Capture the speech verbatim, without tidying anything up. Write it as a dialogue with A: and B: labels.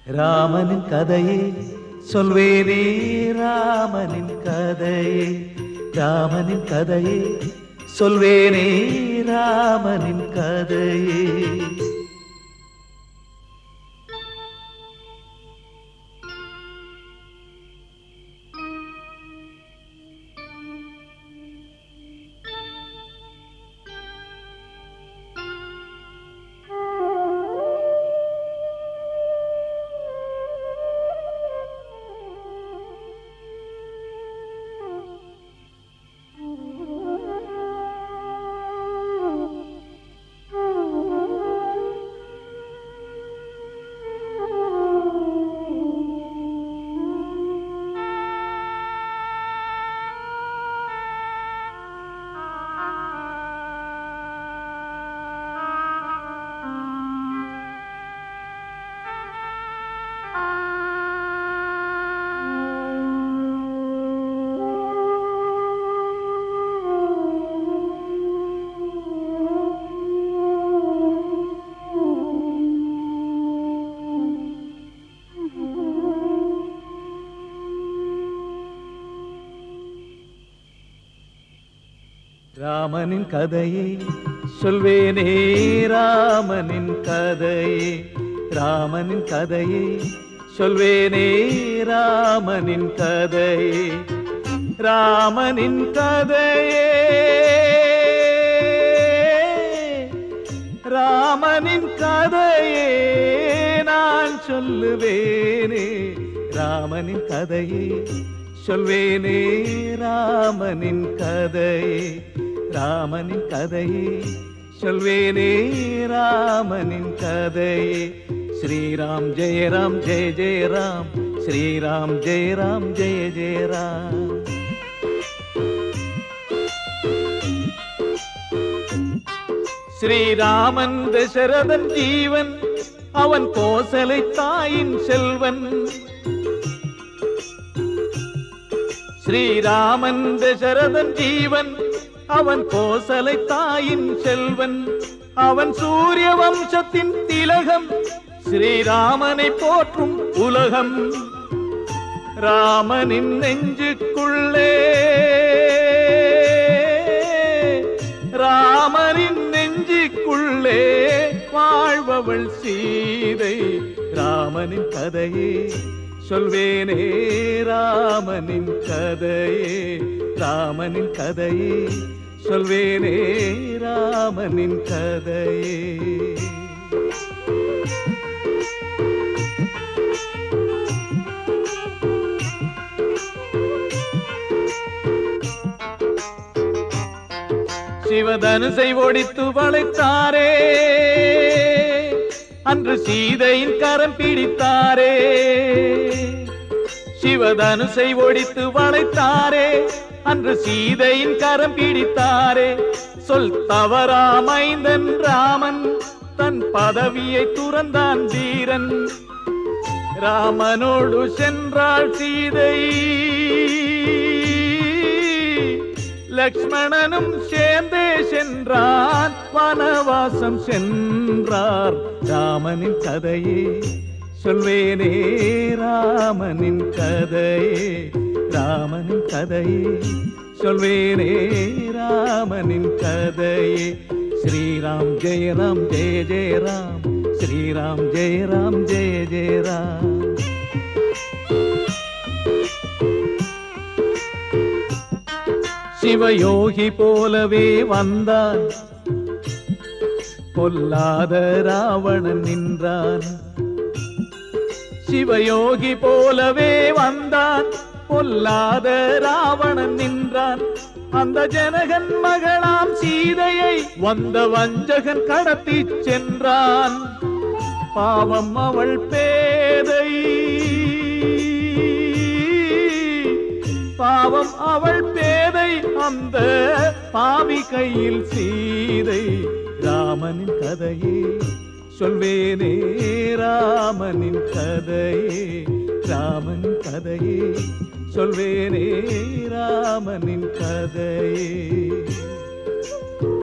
A: ராமனின் கதையை சொல்வேனே, ராமனின் கதையை, ராமனின் கதையை சொல்வேனே, ராமனின் கதையை. ராமனின் கதையை சொல்வேனே, ராமனின் கதையை, ராமனின் கதையை சொல்வேனே, ராமனின் கதையை, ராமனின் கதையே, ராமனின் கதையே நான் சொல்லுவேனே, ராமனின் கதையை சொல்வேனே, ராமனின் கதையை, ராமனின் கதையை சொல்வேனே, ராமனின் கதையை. ஸ்ரீராம் ஜெய ராம் ஜெய ஜெய ராம், ஸ்ரீராம் ஜெய ராம் ஜெய ஜெய ராம். ஸ்ரீராமன் தசரதன் ஜீவன், அவன் கோசலை தாயின் செல்வன். ஸ்ரீராமன் தசரதன் ஜீவன், அவன் கோசலை தாயின் செல்வன். அவன் சூரிய வம்சத்தின் திலகம், ஸ்ரீராமனை போற்றும் உலகம். ராமனின் நெஞ்சுக்குள்ளே, ராமனின் நெஞ்சுக்குள்ளே வாழ்பவள் சீதை. ராமனின் கதையே சொல்வேனே, ராமனின் கதையே, ராமனின் கதையே சொல்வேனே, ராமனின் கதையே. சிவதனுசை ஒடித்து வளைத்தாரே, அன்று சீதையின் கரம் பிடித்தாரே. சிவதனுசை ஒடித்து வளைத்தாரே, அன்று சீதையின் கரம் பிடித்தாரே. சொல் தவறாமைந்தன் ராமன், தன் பதவியை துறந்தான் வீரன். ராமனோடு சென்றாள் சீதை, லக்ஷ்மணனும் சேர்ந்தே சென்றான், வனவாசம் சென்றார். ராமனின் கதையே சொல்வேனே, ராமனின் கதையே, ராமனின் கதையே சொல்வேனே, ராமனின் கதையே. ஸ்ரீராம் ஜெய ராம் ஜெய ஜெய ராம், ஸ்ரீராம் ஜெய ராம் ஜெய ஜெய ராம். சிவயோகி போலவே வந்தான், பொல்லாத ராவணன் நின்றான். சிவயோகி போலவே வந்தான், பொல்லாத ராவணன் நின்றான். அந்த ஜனகன் மகளாம் சீதையை வந்த வஞ்சகன் கடத்தி சென்றான். பாவம் அவள் பேதை, பாவம் அவள் பேதை, அந்த பாவி கையில் சீதை. ராமனின் கதையே சொல்வேனே, ராமனின் கதையே, ராமனின் கதையே சொல்வேனே, ராமனின் கதையே.